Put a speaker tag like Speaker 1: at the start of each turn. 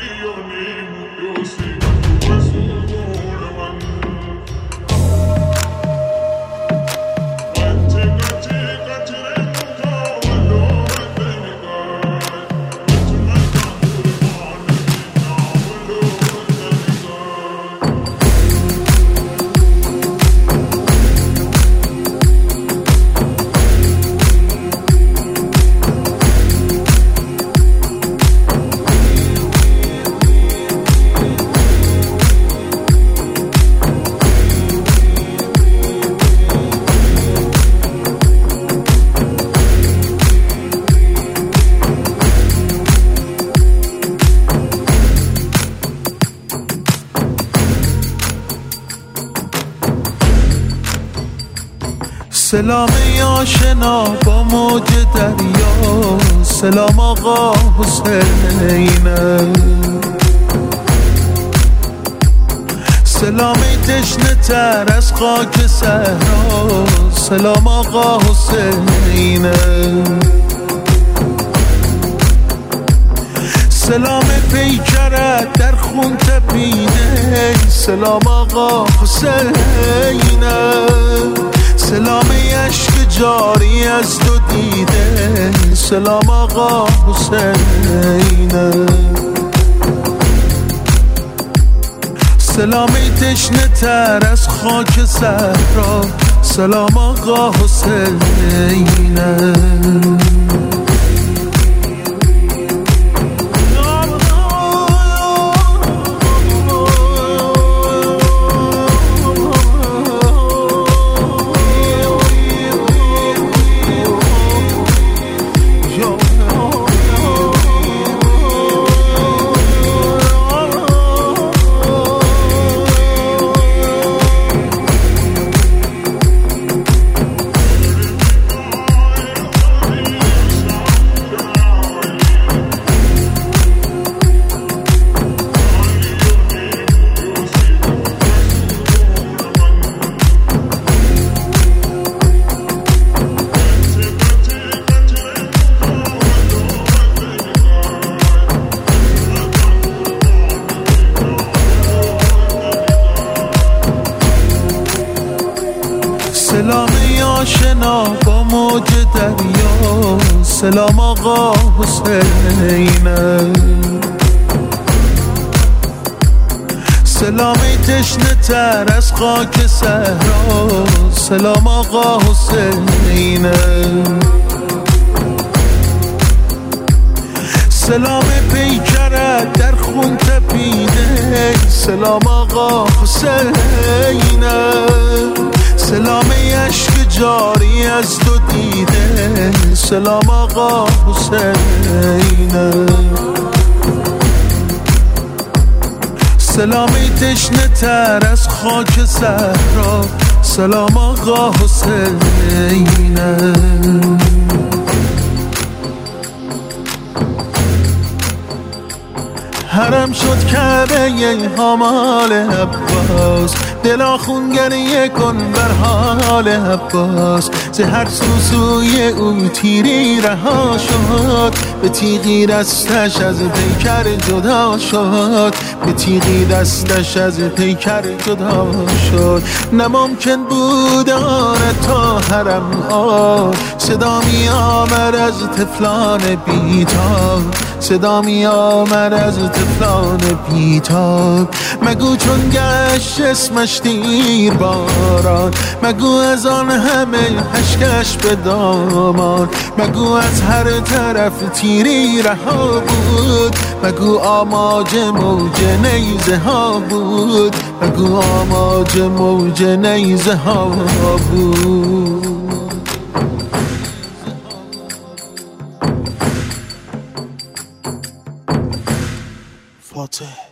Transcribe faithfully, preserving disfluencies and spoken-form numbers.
Speaker 1: سلام آشنا با موج دریا، سلام آقا حسینه، سلامی تشنه تر از خاک صحرا، سلام آقا حسینه، سلام پیکرت در خون تپیده، سلام آقا حسینه، سلام عشق جاری از تو دیده، سلام آقا حسینه، سلامی تشنه تر از خاک صحرا، سلام آقا حسینه. سلام آشنا با موج دریا، سلام آقا حسینه، سلامی تشنه تر از خاک صحرا، سلام آقا حسینه، سلام پیکرت در خون تپیده، سلام آقا حسینه، سلام عشق جاری از تو دیده، سلام آقا حسینه، سلامی تشنه تر از خاک صحرا، سلام آقا حسینه. حرم شد کعبه همال عباس، دلا خونگریه کن بر حال عباس، ز هر سوسوی او تیری رها شد، به تیغی دستش از پیکر جدا شد، به تیغی دستش از پیکر جدا شد. نممکن بود آن تا حرم ها، صدا می آمد از طفلان بیتاب، صدا می آمد از طفلان بیتاب. مگو چون گشت اسمش دیر باران، مگو از آن همه اشکش به دامان، مگو از هر طرف تیری رها بود، مگو آماج موج نیزه ها بود، مگو آماج موج نیزه ها بود. فاتح